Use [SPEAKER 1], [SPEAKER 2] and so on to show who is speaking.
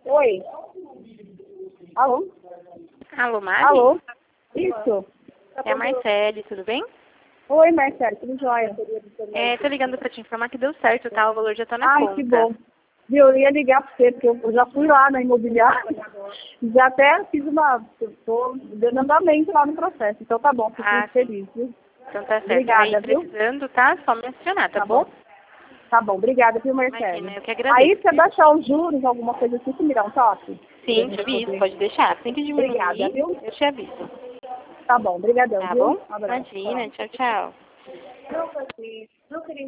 [SPEAKER 1] Oi. Alô?
[SPEAKER 2] Alô, Mari?
[SPEAKER 1] Alô? Isso.
[SPEAKER 2] É a Marcele, tudo bem?
[SPEAKER 1] Oi, Marcelo, tudo jóia?
[SPEAKER 2] Tô ligando pra te informar que deu certo, tá? O valor já tá na
[SPEAKER 1] Ai,
[SPEAKER 2] conta.
[SPEAKER 1] que bom. Viu, eu ia ligar pra você, porque eu já fui lá na imobiliária. Já até fiz tô dando andamento lá no processo. Então tá bom, fico muito
[SPEAKER 2] Sim.
[SPEAKER 1] feliz, viu?
[SPEAKER 2] Então tá certo.
[SPEAKER 1] Obrigada,
[SPEAKER 2] Aí,
[SPEAKER 1] viu?
[SPEAKER 2] precisando, tá? Só mencionar, tá bom?
[SPEAKER 1] Tá bom, obrigada, viu, Marcelo?
[SPEAKER 2] Imagina, eu que agradeço.
[SPEAKER 1] Aí, se você baixar os juros, alguma coisa assim, você me dá um toque?
[SPEAKER 2] Sim, te aviso, pode deixar. Sempre
[SPEAKER 1] Obrigada,
[SPEAKER 2] diminuir,
[SPEAKER 1] viu?
[SPEAKER 2] eu te aviso.
[SPEAKER 1] Tá bom, brigadão,
[SPEAKER 2] Tá
[SPEAKER 1] viu?
[SPEAKER 2] bom?
[SPEAKER 1] Um abraço.
[SPEAKER 2] Imagina, tchau, tchau.